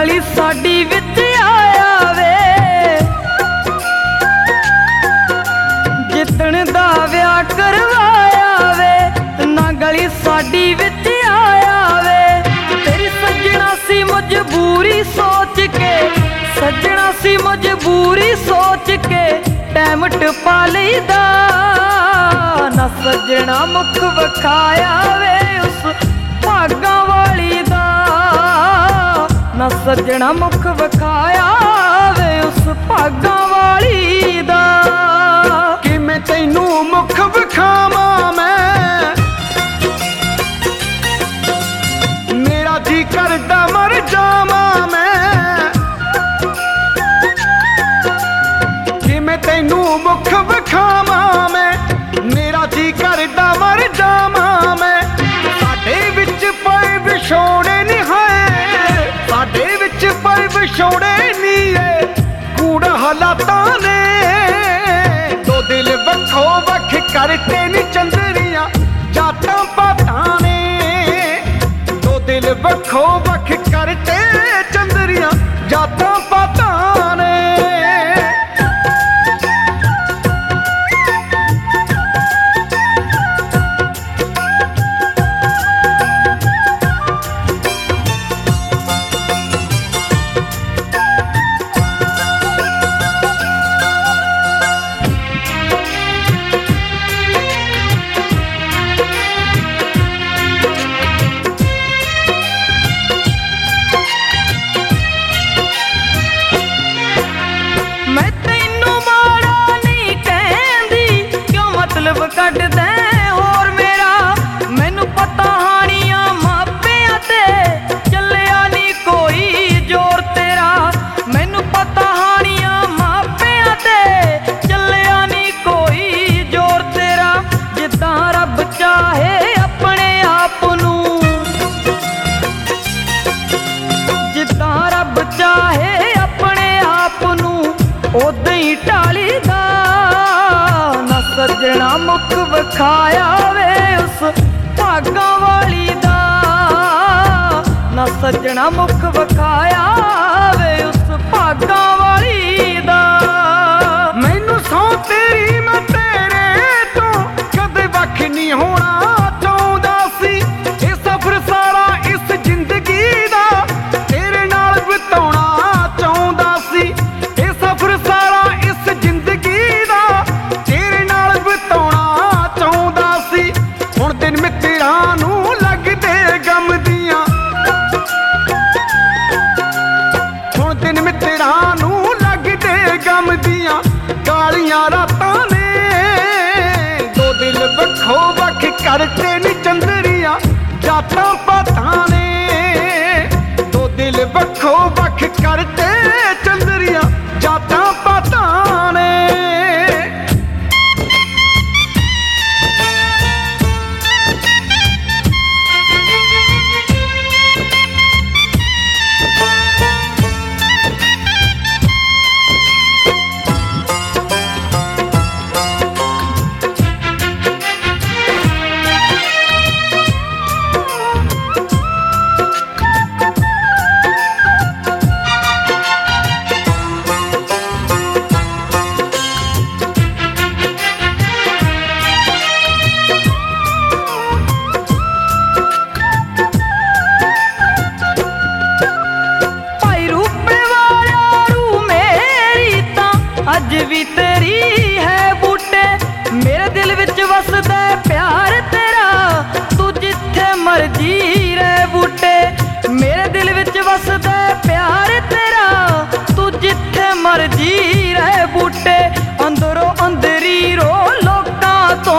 गली साडी विच आया वे, जिदण दा विआह करवाया वे, ना गली साडी विच आया वे। तेरी सजना सी मजबूरी सोच के, सजना सी मजबूरी सोच के टैम टपा लईदा, ना सजना मुख विखाया वे उस भागां वाली दा, ना सजना मुख विखाया वे उस भागां वाली दा। कि मैं तैनू मुख विखावां मैं, मेरा जी करदा मर जावां मैं, कि मैं तैनू मुख विखावां मैं, मेरा जी करदा मर जावां मैं। साडे विच पए विछोड़े नहीं है, साडे विच पए विछोड़े नहीं है, कूड़ हालातां ने दो दिल वखो वख करते नी चंदरियां जातां पातां ने, दो दिल वखो वख करते चंदरियां जातां पातां ने। कट दे होर मेरा मैनू पता हानियां मापियां ते चलिया नी कोई जोर तेरा, मैनू पता हानियां मापियां ते चलिया नी कोई जोर तेरा। जिद्दां रब चाहे अपने आप नूं, जिद्दां रब चाहे अपने आप नूं उदां ही ढाली दा, सजना मुख विखाया वे उस भागां वाली दा, ना सजना मुख विखाया वे उस भागां वाली दा। मैनू सौ तेरी मैं तेरे तो कदे वख नहीं होना चाहुंदा सी, ये सफर सारा इस जिंदगी दा तेरे नाल बिताउणा चाहुंदा सी, ये सफर सारा इस जिंदगी दा तेरे नाल बिताउणा चाहुंदा सी। हुण दिन मित्तरां नूं लगदे गम दियां, हुण दिन मित्तरां नूं लगदे गम दियां कालियां रातां ने, दो दिल वखो वख करते नी चंदरियां जातां पातां ने, दो दिल वखो वख करते चंदरियां जातां पातां ने। अज भी तेरी है बूटे, मेरे दिल विच वसदा प्यार तेरा, तू जिथे मर्जी रह बूटे, मेरे दिल विच वसदा प्यार तेरा, तू जिथे मर्जी रह बूटे। अंदरों अंदरी रो लोकां तो,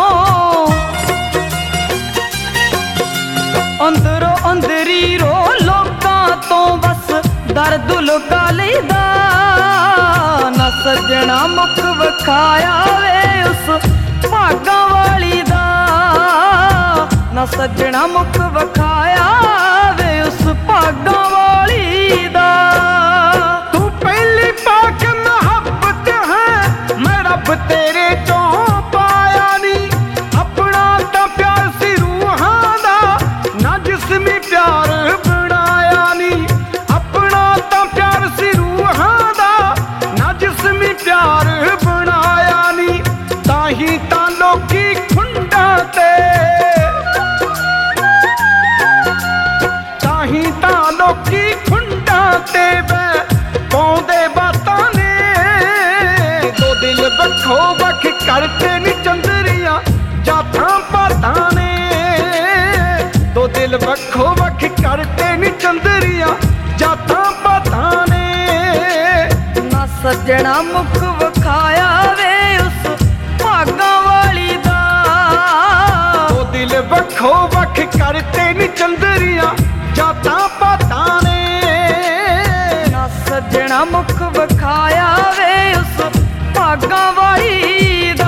अंदरों अंदरी रो लोकां तो बस दर्द लुका लईदा, ना सजना मुख विखाया वे उस भागां वाली दा, ना सजना मुख विखाया वे उस भागां वाली दा। तू पहली पाक मोहब्बत है, मैं रब तेरे चों पाया नी, अपना ता प्यार सी रूहां दा, ना जिस्मी प्यार बनाया नी, अपना ता ਸੱਜਣਾ ਮੁਖ ਵਿਖਾਇਆ ਵੇ ਉਸ ਭਾਗਾਂ ਵਾਲੀ ਦਾ। ਉਹ ਦਿਲ ਵੱਖੋ ਵੱਖ ਕਰਤੇ ਨੀ ਚੰਦਰੀਆਂ ਜਾਤਾਂ ਪਾਤਾਂ ਨੇ। ਨਾ ਸੱਜਣਾ ਮੁਖ ਵਿਖਾਇਆ ਵੇ ਉਸ ਭਾਗਾਂ ਵਾਲੀ ਦਾ।